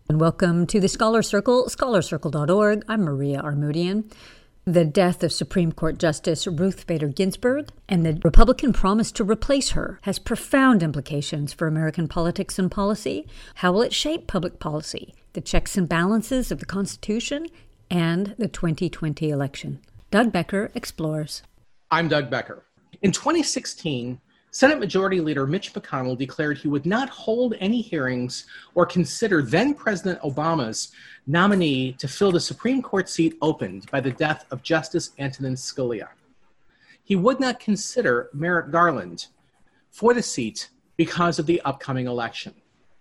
And welcome to the Scholar Circle, scholarcircle.org. I'm Maria Armoudian. The death of Supreme Court Justice Ruth Bader Ginsburg and the Republican promise to replace her has profound implications for American politics and policy. How will it shape public policy, the checks and balances of the Constitution, and the 2020 election? Doug Becker explores. I'm Doug Becker. In 2016, Senate Majority Leader Mitch McConnell declared he would not hold any hearings or consider then-President Obama's nominee to fill the Supreme Court seat opened by the death of Justice Antonin Scalia. He would not consider Merrick Garland for the seat because of the upcoming election.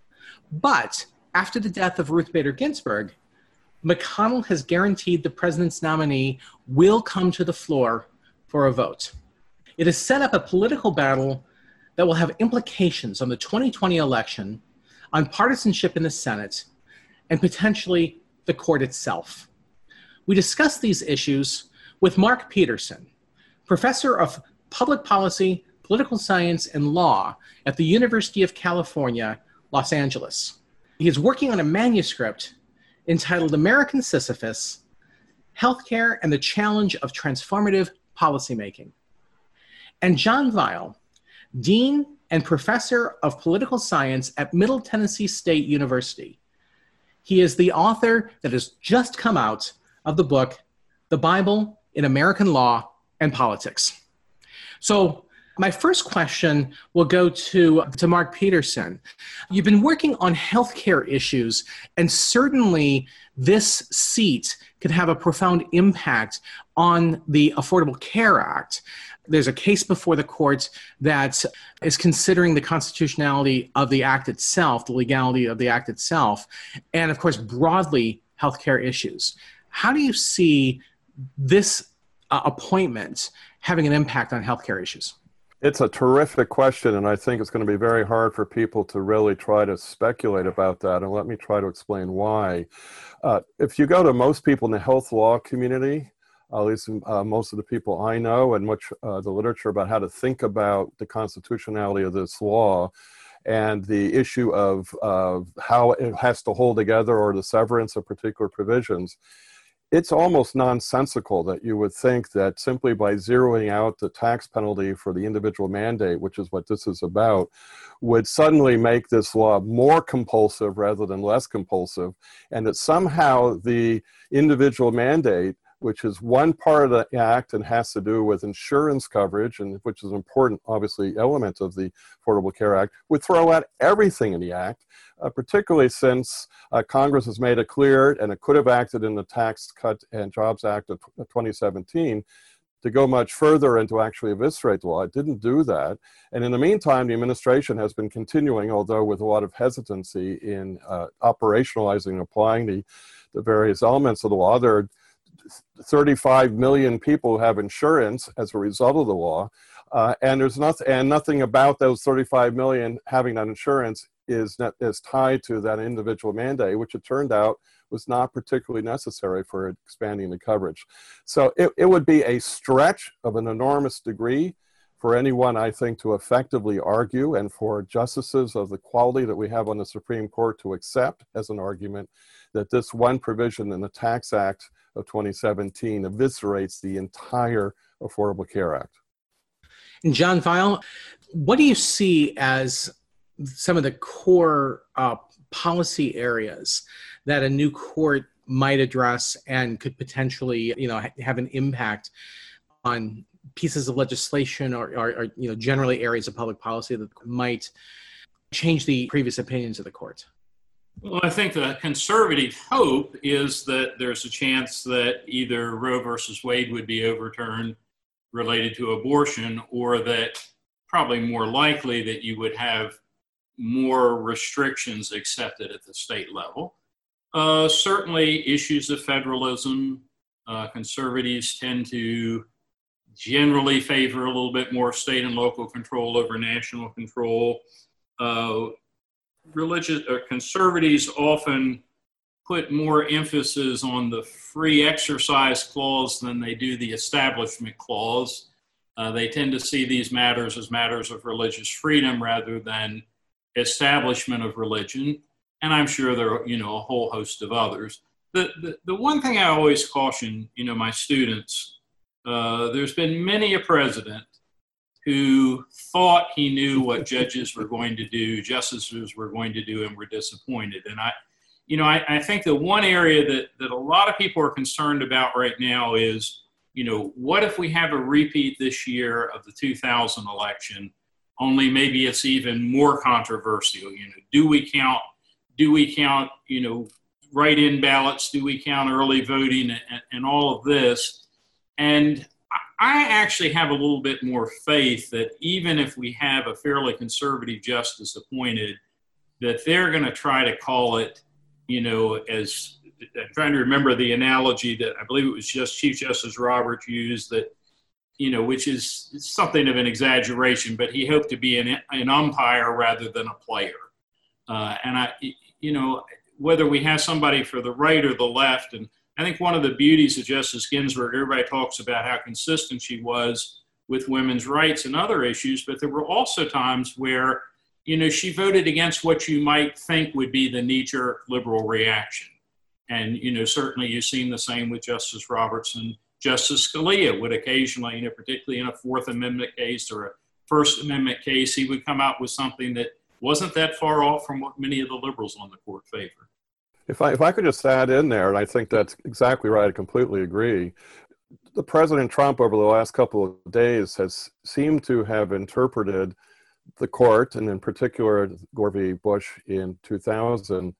But after the death of Ruth Bader Ginsburg, McConnell has guaranteed the president's nominee will come to the floor for a vote. It has set up a political battle that will have implications on the 2020 election, on partisanship in the Senate, and potentially the court itself. We discuss these issues with Mark Peterson, professor of public policy, political science, and law at the University of California, Los Angeles. He is working on a manuscript entitled American Sisyphus, Healthcare and the Challenge of Transformative Policymaking. And John Weil, Dean and Professor of Political Science at Middle Tennessee State University. He is the author that has just come out of the book, The Bible in American Law and Politics. So my first question will go to Mark Peterson. You've been working on healthcare issues, and certainly this seat could have a profound impact on the Affordable Care Act. There's a case before the court that is considering the constitutionality of the act itself, the legality of the act itself, and of course, broadly, healthcare issues. How do you see this appointment having an impact on healthcare issues? It's a terrific question, and I think it's going to be very hard for people to really try to speculate about that, and let me try to explain why. If you go to most people in the health law community, at least most of the people I know, and much the literature about how to think about the constitutionality of this law and the issue of how it has to hold together or the severance of particular provisions, it's almost nonsensical that you would think that simply by zeroing out the tax penalty for the individual mandate, which is what this is about, would suddenly make this law more compulsive rather than less compulsive, and that somehow the individual mandate, which is one part of the act and has to do with insurance coverage, and which is an important, obviously, element of the Affordable Care Act, would throw out everything in the act, particularly since Congress has made it clear, and it could have acted in the Tax Cut and Jobs Act of 2017, to go much further and to actually eviscerate the law. It didn't do that. And in the meantime, the administration has been continuing, although with a lot of hesitancy, in operationalizing and applying the various elements of the law. There are 35 million people who have insurance as a result of the law, and there's nothing about those 35 million having that insurance is tied to that individual mandate, which it turned out was not particularly necessary for expanding the coverage. So it would be a stretch of an enormous degree for anyone, I think, to effectively argue, and for justices of the quality that we have on the Supreme Court to accept as an argument, that this one provision in the Tax Act of 2017 eviscerates the entire Affordable Care Act. And John Weil, what do you see as some of the core policy areas that a new court might address and could potentially, have an impact on pieces of legislation or generally areas of public policy that might change the previous opinions of the court? Well, I think the conservative hope is that there's a chance that either Roe versus Wade would be overturned related to abortion, or that probably more likely that you would have more restrictions accepted at the state level. Certainly issues of federalism, conservatives tend to generally favor a little bit more state and local control over national control. Conservatives often put more emphasis on the free exercise clause than they do the establishment clause. They tend to see these matters as matters of religious freedom rather than establishment of religion. and I'm sure there are, a whole host of others. The one thing I always caution, my students, there's been many a president who thought he knew what judges were going to do, justices were going to do, and were disappointed. And I think the one area that a lot of people are concerned about right now is, what if we have a repeat this year of the 2000 election, only maybe it's even more controversial? Do we count, write-in ballots? Do we count early voting and all of this? And I actually have a little bit more faith that even if we have a fairly conservative justice appointed, that they're going to try to call it, as I'm trying to remember the analogy that I believe it was just Chief Justice Roberts used, that, which is something of an exaggeration, but he hoped to be an umpire rather than a player. Whether we have somebody for the right or the left, and I think one of the beauties of Justice Ginsburg, everybody talks about how consistent she was with women's rights and other issues, but there were also times where, she voted against what you might think would be the knee-jerk liberal reaction. And, certainly you've seen the same with Justice Roberts, and Justice Scalia would occasionally, particularly in a Fourth Amendment case or a First Amendment case, he would come out with something that wasn't that far off from what many of the liberals on the court favor. If I could just add in there, and I think that's exactly right, I completely agree. The President Trump over the last couple of days has seemed to have interpreted the court, and in particular Gore v. Bush in 2000,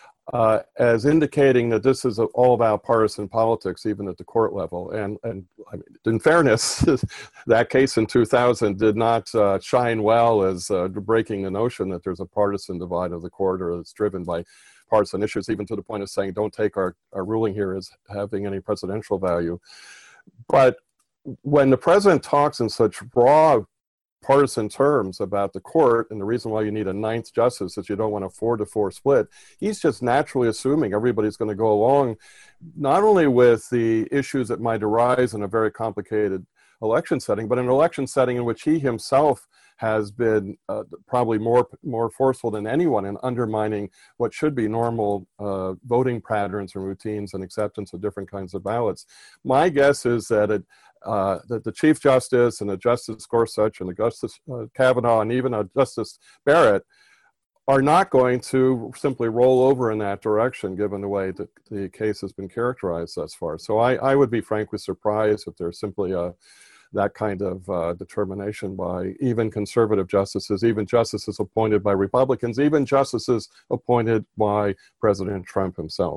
as indicating that this is all about partisan politics, even at the court level. And I mean, in fairness, that case in 2000 did not shine well as breaking the notion that there's a partisan divide of the court, or it's driven by partisan issues, even to the point of saying, don't take our ruling here as having any presidential value. But when the president talks in such broad partisan terms about the court, and the reason why you need a ninth justice is you don't want a 4-4 split, he's just naturally assuming everybody's going to go along, not only with the issues that might arise in a very complicated election setting, but an election setting in which he himself has been probably more forceful than anyone in undermining what should be normal voting patterns and routines and acceptance of different kinds of ballots. My guess is that that the Chief Justice and the Justice Gorsuch and the Justice Kavanaugh and even Justice Barrett are not going to simply roll over in that direction, given the way that the case has been characterized thus far. So I would be frankly surprised if there's simply that kind of determination by even conservative justices, even justices appointed by Republicans, even justices appointed by President Trump himself.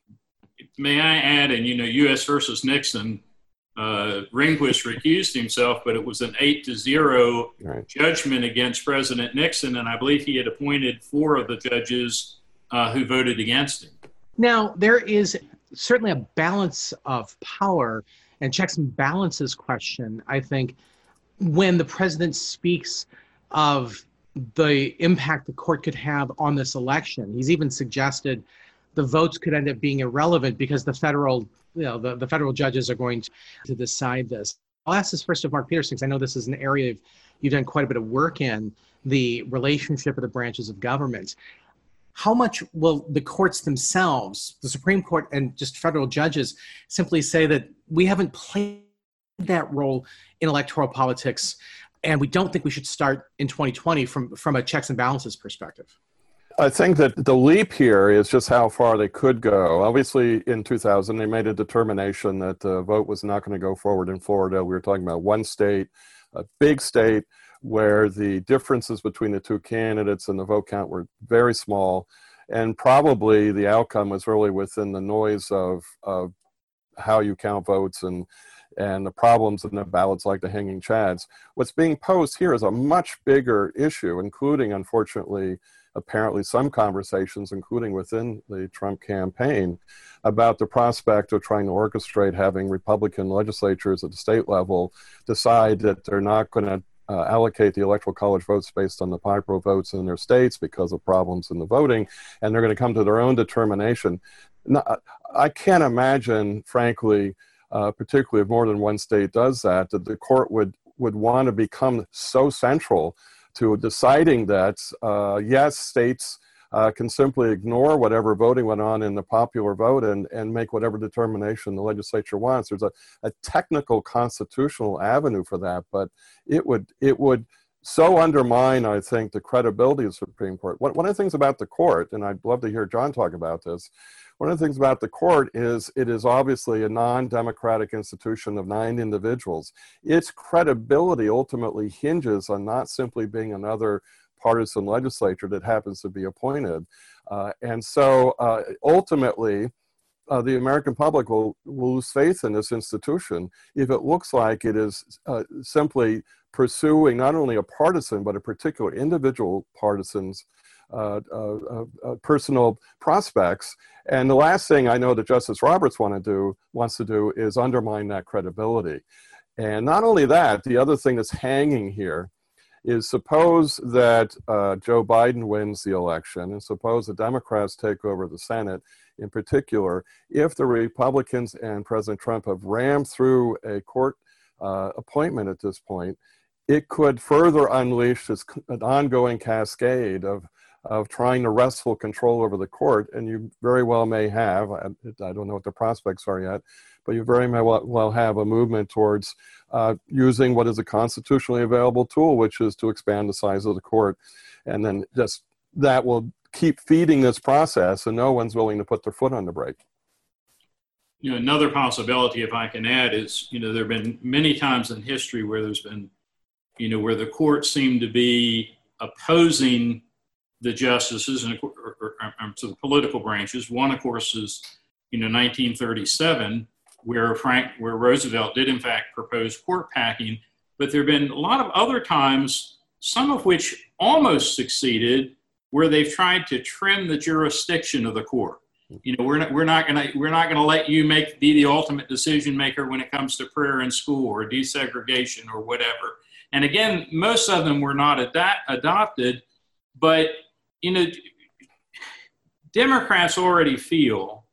May I add, and U.S. versus Nixon, Rehnquist recused himself, but it was an 8-0 right. judgment against President Nixon, and I believe he had appointed 4 of the judges who voted against him. Now, there is certainly a balance of power and checks and balances question, I think, when the president speaks of the impact the court could have on this election. He's even suggested the votes could end up being irrelevant because the federal judges are going to decide this. I'll ask this first of Mark Peterson, because I know this is an area you've done quite a bit of work in, the relationship of the branches of government. How much will the courts themselves, the Supreme Court and just federal judges, simply say that we haven't played that role in electoral politics, and we don't think we should start in 2020 from a checks and balances perspective? I think that the leap here is just how far they could go. Obviously, in 2000, they made a determination that the vote was not going to go forward in Florida. We were talking about one state, a big state, where the differences between the two candidates and the vote count were very small. And probably the outcome was really within the noise of how you count votes and the problems in the ballots like the hanging chads. What's being posed here is a much bigger issue, including, unfortunately, apparently some conversations, including within the Trump campaign, about the prospect of trying to orchestrate having Republican legislatures at the state level decide that they're not going to allocate the Electoral College votes based on the popular votes in their states because of problems in the voting, and they're going to come to their own determination. I can't imagine, frankly, particularly if more than one state does that the court would want to become so central to deciding that, yes, states can simply ignore whatever voting went on in the popular vote and make whatever determination the legislature wants. There's a technical constitutional avenue for that, but it would so undermine, I think, the credibility of the Supreme Court. One of the things about the court, and I'd love to hear John talk about this, one of the things about the court is it is obviously a non-democratic institution of 9 individuals. Its credibility ultimately hinges on not simply being another partisan legislature that happens to be appointed. And so ultimately, the American public will lose faith in this institution if it looks like it is simply pursuing not only a partisan, but a particular individual partisan's personal prospects. And the last thing I know that Justice Roberts wants to do is undermine that credibility. And not only that, the other thing that's hanging here is suppose that Joe Biden wins the election, and suppose the Democrats take over the Senate in particular. If the Republicans and President Trump have rammed through a court appointment at this point, it could further unleash an ongoing cascade of trying to wrest full control over the court. And you very well may have, I don't know what the prospects are yet, but you very may well have a movement towards using what is a constitutionally available tool, which is to expand the size of the court. And then just that will keep feeding this process, and no one's willing to put their foot on the brake. Another possibility, if I can add, is, there have been many times in history where there's been, where the courts seem to be opposing the justices and to the political branches. One, of course, is 1937, where Roosevelt did in fact propose court packing. But there have been a lot of other times, some of which almost succeeded, where they've tried to trim the jurisdiction of the court. We're not going to let you be the ultimate decision maker when it comes to prayer in school or desegregation or whatever. And again, most of them were not adopted, but Democrats already feel,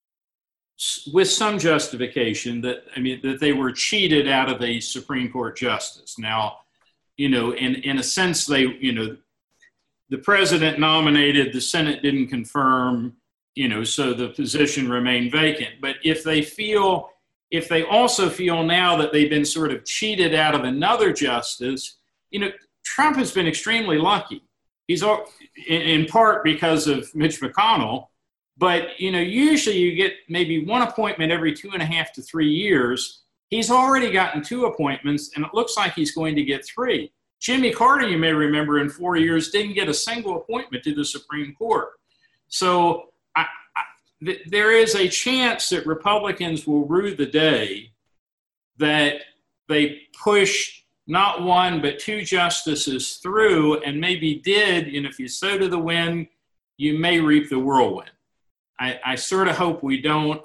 with some justification, that they were cheated out of a Supreme Court justice. Now, in a sense, the president nominated, the Senate didn't confirm, so the position remained vacant. But if they also feel now that they've been sort of cheated out of another justice, Trump has been extremely lucky. He's in part because of Mitch McConnell, but usually you get maybe one appointment every 2.5 to 3 years. He's already gotten 2 appointments, and it looks like he's going to get 3. Jimmy Carter, you may remember, in 4 years didn't get a single appointment to the Supreme Court. So there is a chance that Republicans will rue the day that they push not 1 but 2 justices through, and maybe did, if you sow to the wind, you may reap the whirlwind. I sort of hope we don't.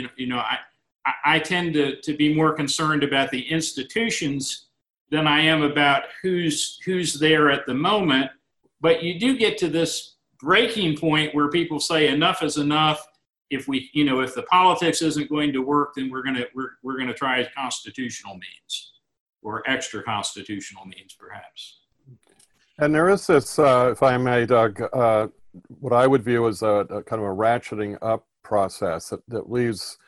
I tend to be more concerned about the institutions than I am about who's there at the moment. But you do get to this breaking point where people say enough is enough. If the politics isn't going to work, then we're gonna try constitutional means, or extra constitutional means, perhaps. And there is this, if I may, Doug, what I would view as a kind of a ratcheting up process that leaves,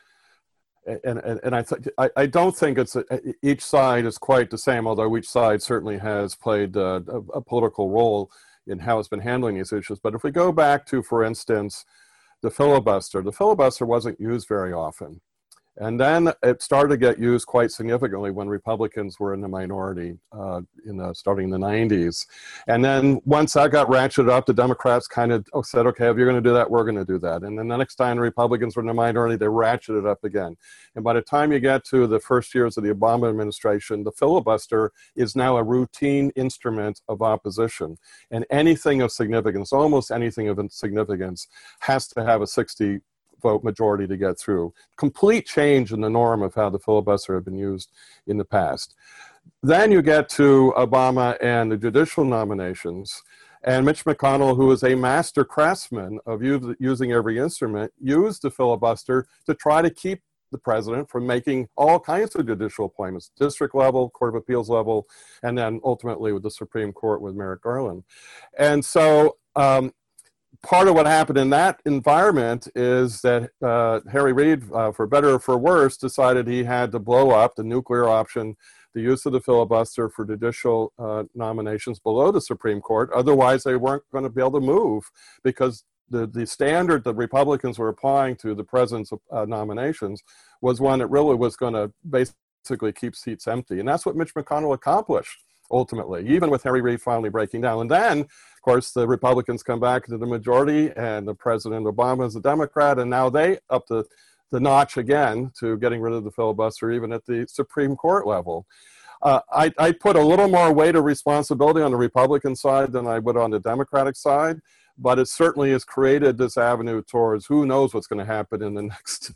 and I don't think each side is quite the same, although each side certainly has played a political role in how it's been handling these issues. But if we go back to, for instance, the filibuster wasn't used very often. And then it started to get used quite significantly when Republicans were in the minority starting in the 90s. And then once that got ratcheted up, the Democrats kind of said, okay, if you're going to do that, we're going to do that. And then the next time the Republicans were in the minority, they ratcheted it up again. And by the time you get to the first years of the Obama administration, the filibuster is now a routine instrument of opposition. And anything of significance, almost anything of significance, has to have a 60 vote majority to get through. Complete change in the norm of how the filibuster had been used in the past. Then you get to Obama and the judicial nominations, and Mitch McConnell, who is a master craftsman of using every instrument, used the filibuster to try to keep the president from making all kinds of judicial appointments, district level, Court of Appeals level, and then ultimately with the Supreme Court with Merrick Garland. And so part of what happened in that environment is that Harry Reid, for better or for worse, decided he had to blow up the nuclear option, the use of the filibuster for judicial nominations below the Supreme Court. Otherwise, they weren't going to be able to move, because the standard that Republicans were applying to the president's nominations was one that really was going to basically keep seats empty. And that's what Mitch McConnell accomplished, ultimately, even with Harry Reid finally breaking down. And then, of course, the Republicans come back to the majority, and the President Obama is a Democrat, and now they up the notch again to getting rid of the filibuster, even at the Supreme Court level. I put a little more weight of responsibility on the Republican side than I would on the Democratic side, but it certainly has created this avenue towards who knows what's going to happen in the next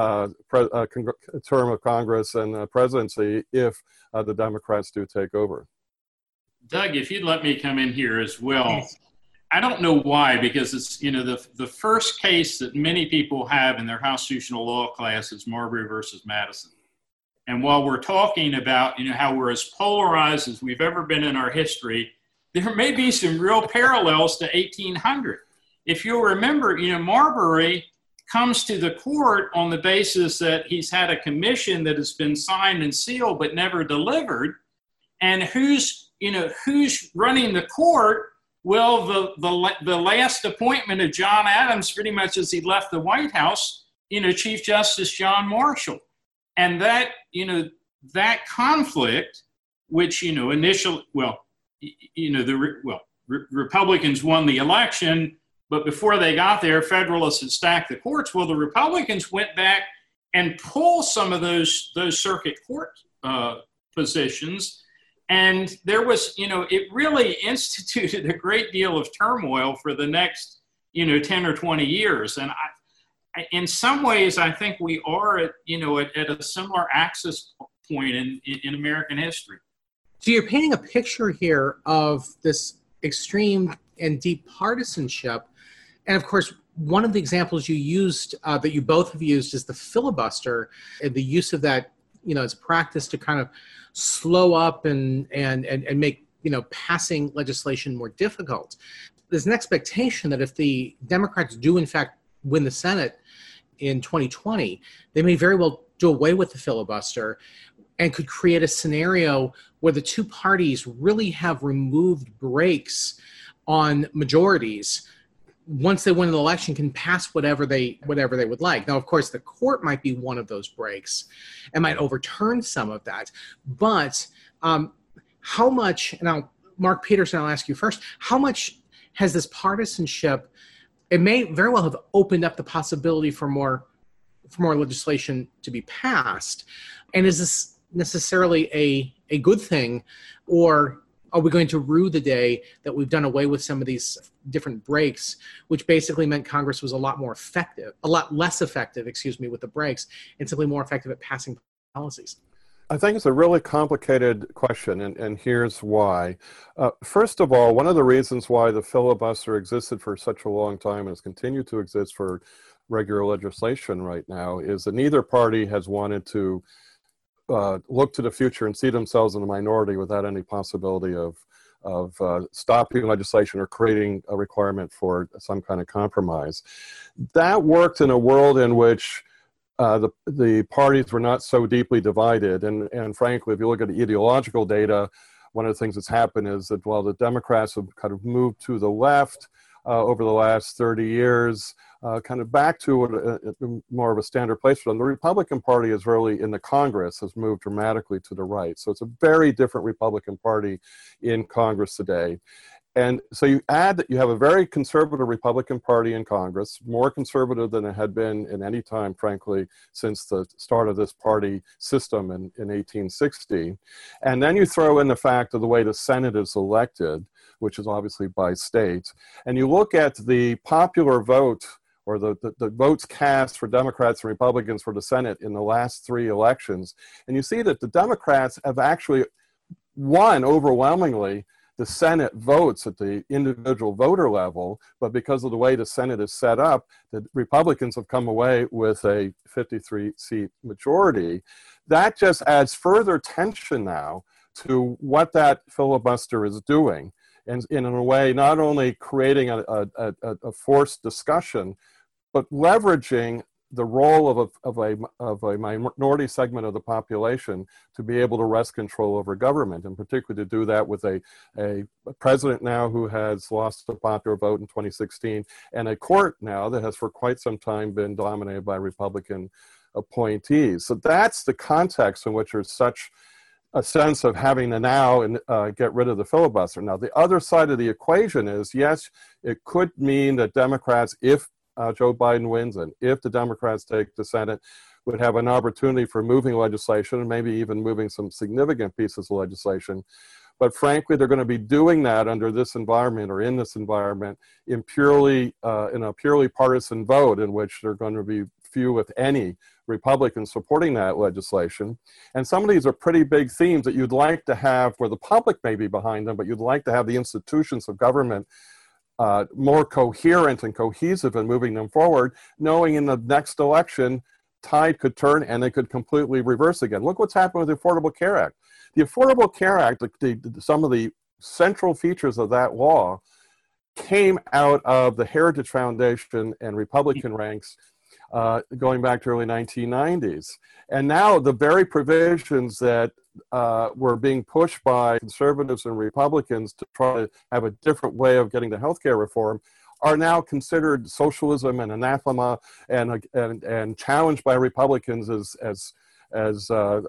term of Congress and presidency if the Democrats do take over. Doug, if you'd let me come in here as well. I don't know why, because it's, the first case that many people have in their constitutional law class is Marbury versus Madison. And while we're talking about, how we're as polarized as we've ever been in our history, there may be some real parallels to 1800. If you'll remember, Marbury comes to the court on the basis that he's had a commission that has been signed and sealed but never delivered. And who's running the court? Well, the last appointment of John Adams, pretty much as he left the White House, Chief Justice John Marshall. And that, that conflict, which, initially, Republicans won the election, but before they got there, Federalists had stacked the courts. Well, the Republicans went back and pulled some of those circuit court positions. And there was, it really instituted a great deal of turmoil for the next, 10 or 20 years. And in some ways, I think we are at a similar axis point in American history. So you're painting a picture here of this extreme and deep partisanship. And of course, one of the examples you used, that you both have used, is the filibuster, and the use of that, as a practice to kind of slow up and make, passing legislation more difficult. There's an expectation that if the Democrats do in fact win the Senate in 2020, they may very well do away with the filibuster and could create a scenario where the two parties really have removed brakes on majorities. Once they win an election, can pass whatever they would like. Now, of course, the court might be one of those breaks and might overturn some of that. But how much, and Mark Peterson, I'll ask you first, how much has this partisanship, it may very well have opened up the possibility for more legislation to be passed. And is this necessarily a good thing, or are we going to rue the day that we've done away with some of these different breaks, which basically meant Congress was a lot less effective, with the breaks, and simply more effective at passing policies? I think it's a really complicated question, and here's why. First of all, one of the reasons why the filibuster existed for such a long time and has continued to exist for regular legislation right now is that neither party has wanted to look to the future and see themselves in the minority without any possibility of stopping legislation or creating a requirement for some kind of compromise. That worked in a world in which the parties were not so deeply divided. And frankly, if you look at the ideological data, one of the things that's happened is that while the Democrats have kind of moved to the left over the last 30 years, kind of back to more of a standard place for them, the Republican Party is really, in the Congress, has moved dramatically to the right. So it's a very different Republican Party in Congress today. And so you add that you have a very conservative Republican Party in Congress, more conservative than it had been in any time, frankly, since the start of this party system in 1860. And then you throw in the fact of the way the Senate is elected, which is obviously by state. And you look at the popular vote, or the votes cast for Democrats and Republicans for the Senate in the last three elections, and you see that the Democrats have actually won overwhelmingly the Senate votes at the individual voter level, but because of the way the Senate is set up, the Republicans have come away with a 53-seat majority. That just adds further tension now to what that filibuster is doing. and in a way not only creating a forced discussion, but leveraging the role of a minority segment of the population to be able to wrest control over government, and particularly to do that with a president now who has lost the popular vote in 2016, and a court now that has for quite some time been dominated by Republican appointees. So that's the context in which there's such a sense of having to now get rid of the filibuster. Now, the other side of the equation is, yes, it could mean that Democrats, if Joe Biden wins and if the Democrats take the Senate, would have an opportunity for moving legislation and maybe even moving some significant pieces of legislation. But frankly, they're going to be doing that under this environment or in this environment in a purely partisan vote in which there are going to be few, if any, Republicans supporting that legislation. And some of these are pretty big themes that you'd like to have where the public may be behind them, but you'd like to have the institutions of government more coherent and cohesive in moving them forward, knowing in the next election, tide could turn and they could completely reverse again. Look what's happened with the Affordable Care Act. The Affordable Care Act, some of the central features of that law came out of the Heritage Foundation and Republican ranks going back to early 1990s. And now the very provisions that were being pushed by conservatives and Republicans to try to have a different way of getting to healthcare reform are now considered socialism and anathema and challenged by Republicans as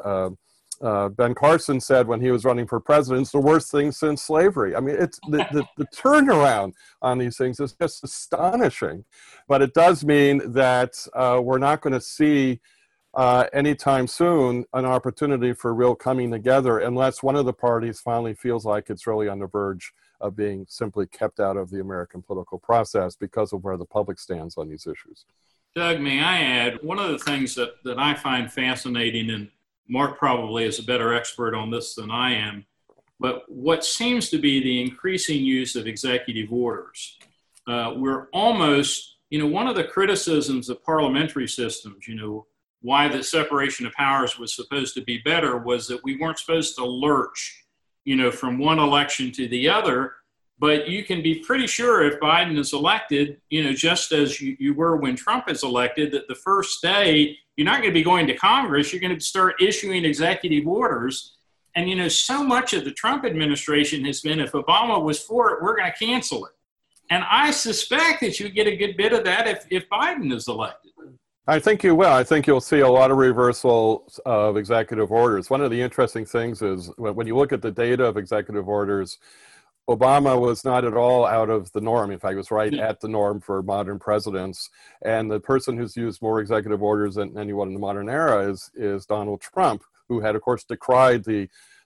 Ben Carson said when he was running for president, it's the worst thing since slavery. I mean, it's the turnaround on these things is just astonishing. But it does mean that we're not going to see anytime soon an opportunity for real coming together unless one of the parties finally feels like it's really on the verge of being simply kept out of the American political process because of where the public stands on these issues. Doug, may I add, one of the things that I find fascinating, and Mark probably is a better expert on this than I am, but what seems to be the increasing use of executive orders. We're almost, one of the criticisms of parliamentary systems, why the separation of powers was supposed to be better was that we weren't supposed to lurch, from one election to the other. But you can be pretty sure if Biden is elected, just as you were when Trump is elected, that the first day, you're not going to be going to Congress. You're going to start issuing executive orders. And, so much of the Trump administration has been, if Obama was for it, we're going to cancel it. And I suspect that you get a good bit of that if Biden is elected. I think you will. I think you'll see a lot of reversal of executive orders. One of the interesting things is when you look at the data of executive orders, Obama was not at all out of the norm. In fact, he was right at the norm for modern presidents. And the person who's used more executive orders than anyone in the modern era is Donald Trump, who had, of course, decried the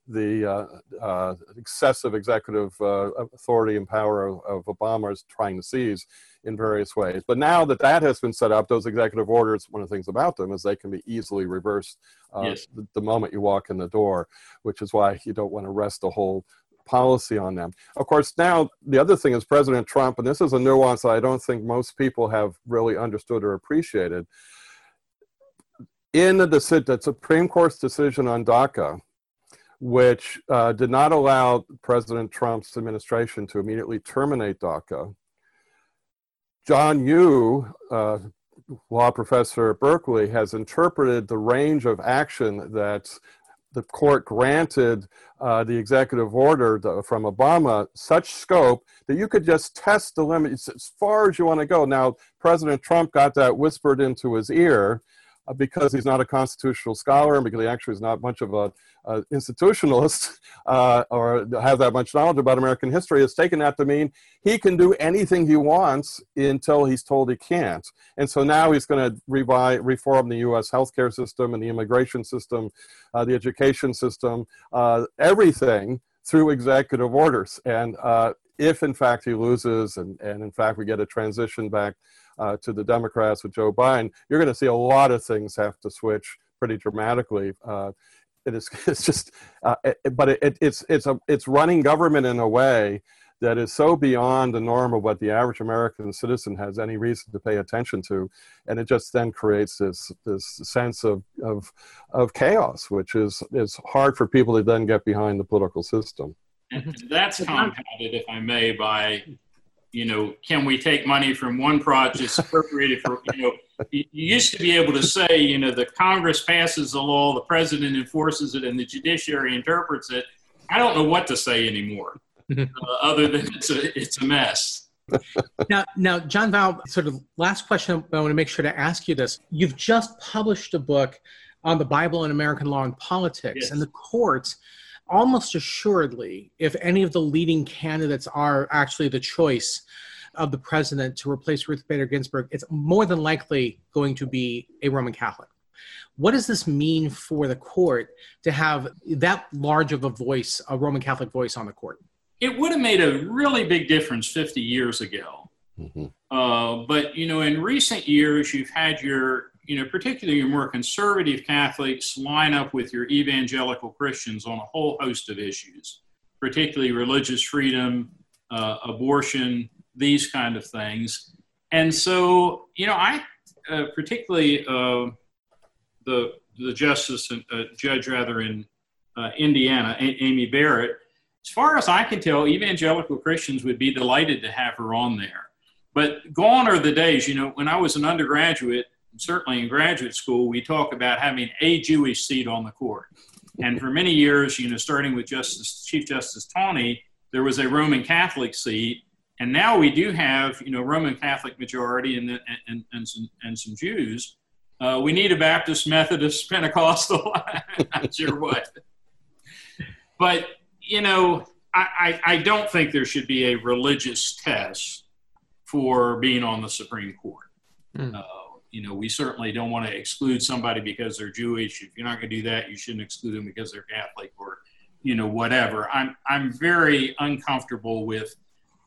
excessive executive authority and power of Obama's trying to seize in various ways. But now that has been set up, those executive orders, one of the things about them is they can be easily reversed the moment you walk in the door, which is why you don't want to rest the whole policy on them. Of course, now the other thing is President Trump, and this is a nuance that I don't think most people have really understood or appreciated. In the Supreme Court's decision on DACA, which did not allow President Trump's administration to immediately terminate DACA, John Yoo, law professor at Berkeley, has interpreted the range of action that the court granted the executive order from Obama such scope that you could just test the limits as far as you want to go. Now, President Trump got that whispered into his ear because he's not a constitutional scholar and because he actually is not much of a institutionalist or have that much knowledge about American history, has taken that to mean he can do anything he wants until he's told he can't. And so now he's going to reform the U.S. healthcare system and the immigration system, the education system, everything through executive orders. And if, in fact, he loses and in fact, we get a transition back to the Democrats with Joe Biden, you're going to see a lot of things have to switch pretty dramatically. It's running government in a way that is so beyond the norm of what the average American citizen has any reason to pay attention to, and it just then creates this sense of chaos, which is hard for people to then get behind the political system. And that's compounded, if I may, by, can we take money from one project, appropriate it for, you used to be able to say, the Congress passes the law, the president enforces it, and the judiciary interprets it. I don't know what to say anymore, other than it's a mess. Now, John Val, sort of last question, I want to make sure to ask you this. You've just published a book on the Bible and American law and politics, yes. And the court, almost assuredly, if any of the leading candidates are actually the choice of the president to replace Ruth Bader Ginsburg, it's more than likely going to be a Roman Catholic. What does this mean for the court to have that large of a voice, a Roman Catholic voice on the court? It would have made a really big difference 50 years ago. Mm-hmm. But, in recent years, you've had your, particularly your more conservative Catholics line up with your evangelical Christians on a whole host of issues, particularly religious freedom, abortion, these kind of things. And so, I particularly the justice, judge rather in Indiana, Amy Barrett, as far as I can tell, evangelical Christians would be delighted to have her on there. But gone are the days, when I was an undergraduate, certainly in graduate school, we talk about having a Jewish seat on the court. And for many years, starting with Chief Justice Taney, there was a Roman Catholic seat. And now we do have, Roman Catholic majority and some Jews. We need a Baptist, Methodist, Pentecostal, not sure what. But, I don't think there should be a religious test for being on the Supreme Court. We certainly don't want to exclude somebody because they're Jewish. If you're not going to do that, you shouldn't exclude them because they're Catholic or, whatever. I'm very uncomfortable with,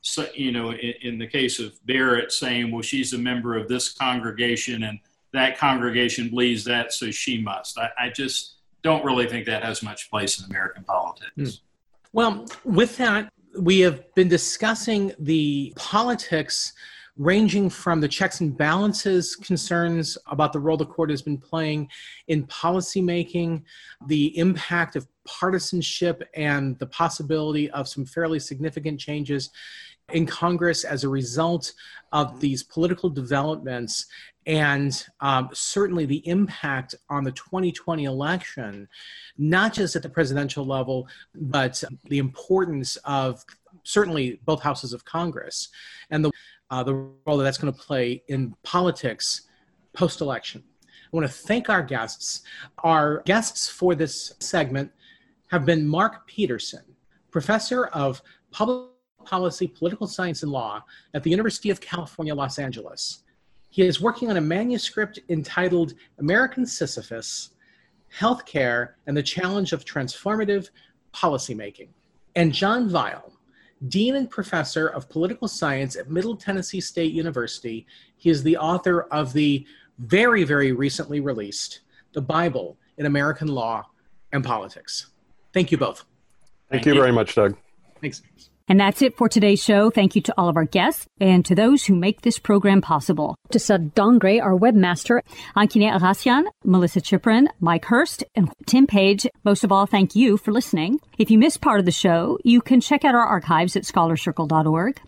in the case of Barrett saying, well, she's a member of this congregation and that congregation believes that, so she must. I just don't really think that has much place in American politics. Well, with that, we have been discussing the politics ranging from the checks and balances concerns about the role the court has been playing in policymaking, the impact of partisanship and the possibility of some fairly significant changes in Congress as a result of these political developments, and certainly the impact on the 2020 election, not just at the presidential level, but the importance of certainly both houses of Congress and the role that that's going to play in politics post-election. I want to thank our guests. Our guests for this segment have been Mark Peterson, professor of public policy, political science, and law at the University of California, Los Angeles. He is working on a manuscript entitled American Sisyphus, Healthcare and the Challenge of Transformative Policymaking. And John Weil, Dean and Professor of Political Science at Middle Tennessee State University. He is the author of the very, very recently released The Bible in American Law and Politics. Thank you both. Thank you very much, Doug. Thanks. And that's it for today's show. Thank you to all of our guests and to those who make this program possible. To Sud Dongre, our webmaster, Ankine Arasian, Melissa Chiprin, Mike Hurst, and Tim Page. Most of all, thank you for listening. If you missed part of the show, you can check out our archives at scholarcircle.org,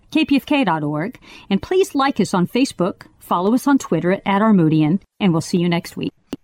kpfk.org, and please like us on Facebook, follow us on Twitter at Armodian, and we'll see you next week.